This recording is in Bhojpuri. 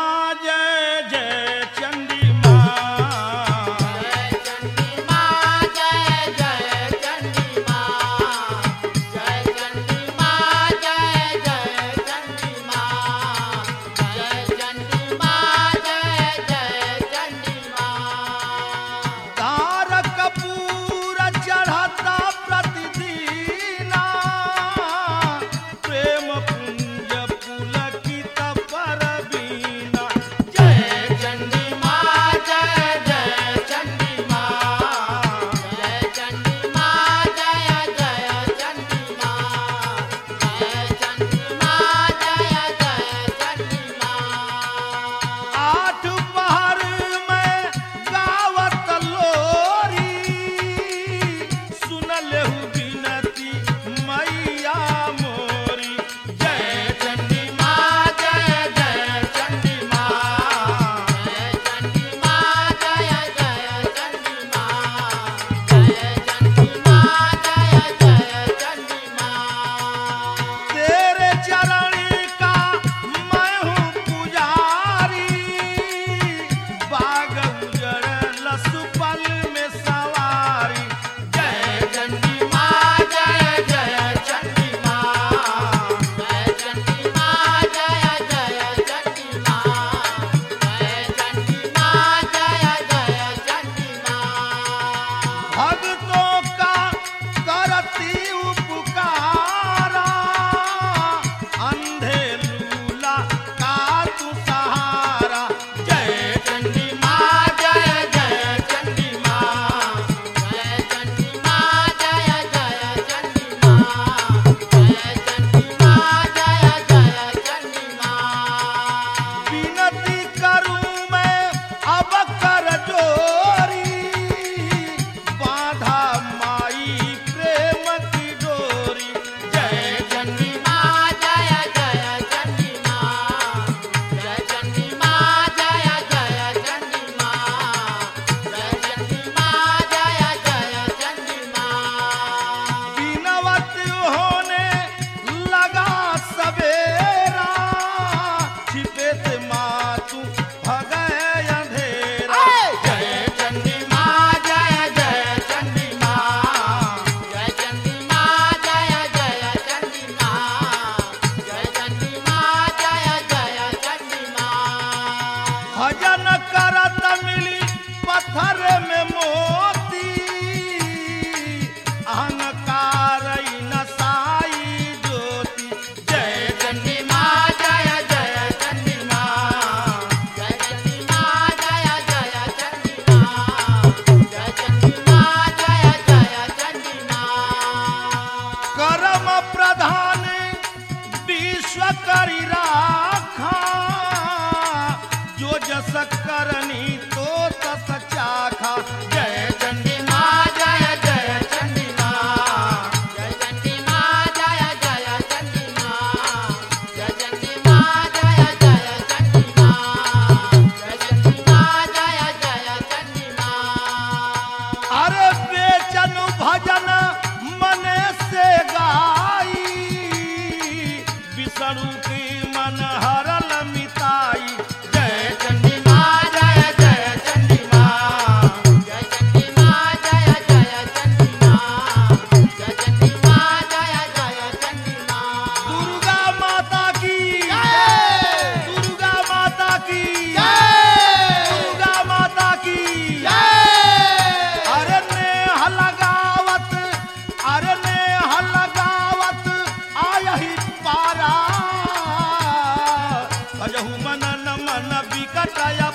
माँ जय जय चंडी माँ। जय चंडी माँ जय जय चंडी माँ। जय चंडी माँ जय जय चंडी माँ। जय चंडी माँ जय जय चंडी माँ। तार कपूर चढ़ता प्रतिदीना, प्रेम पुंज पुलकित परवीना। जय चंडी माँ जय जय चंडी माँ। जय चंडी माँ जय जय चंडी माँ। जय चंडी माँ जय जय चंडी माँ। आठ पहर में गावत लोरी, सुन लेहु बिनती मैया मोरी। जय चंडी माँ जय जय चंडी माँ। जय चंडी माँ जय जय चंडी माँ। जय चंडी माँ जय जय चंडी माँ। तेरे चरण का मैं हूँ पुजारी, बाग उजड़ लसुपल में सवारी। जय चंडी माँ जय जय चंडी माँ। जय चंडी माँ जय जय चंडी माँ। जय चंडी माँ जय जय चंडी माँ। भक्तों का करती उपकारा, अंधे लूला का तू सहारा। जय चंडी माँ जय जय चंडी माँ। जय चंडी माँ जय जय चंडी माँ। जय चंडी माँ जय जय चंडी माँ। विनती करूं मैं अब कर जोरी, बाधा माई प्रेम की डोरी। जय चंडी माँ जय जय चंडी माँ। जय चंडी माँ जय जय चंडी माँ। जय चंडी माँ जय जय चंडी माँ। बिनवत होने लगा सवेरा, छिपे थे माँ तू भगय अंधेरा। जय चंडी माँ जय जय चंडी माँ। जय चंडी माँ जय जय चंडी माँ। जय चंडी माँ जय जय चंडी माँ। भजन करत मिली पत्थर में मोती, अहंकार नसाई ज्योति। जय चंडी माँ जय जय चंडी माँ। जय चंडी माँ जय जय चंडी माँ। जय चंडी माँ जय जय चंडी माँ। कर्म प्रधान विश्व करी राखा, जो जस करनी तो तस चाखा। जय चंडी माँ जय जय चंडी माँ। जय चंडी माँ जय जय चंडी माँ। जय चंडी माँ जय जय चंडी माँ। जय चंडी माँ जय जय चंडी माँ। अरे बेचन भजन मने से गाई, विष्णु की मन हरल मिताई। जय चंडी माँ जय जय चंडी माँ। जय चंडी माँ जय जय चंडी माँ। जय चंडी माँ जय जय चंडी माँ। दुर्गा माता की जय। दुर्गा माता की जय। दुर्गा माता की जय। अरे नेह लगावत, अरे नेह लगावत आयहि पारा, भजहु मन न मन विकट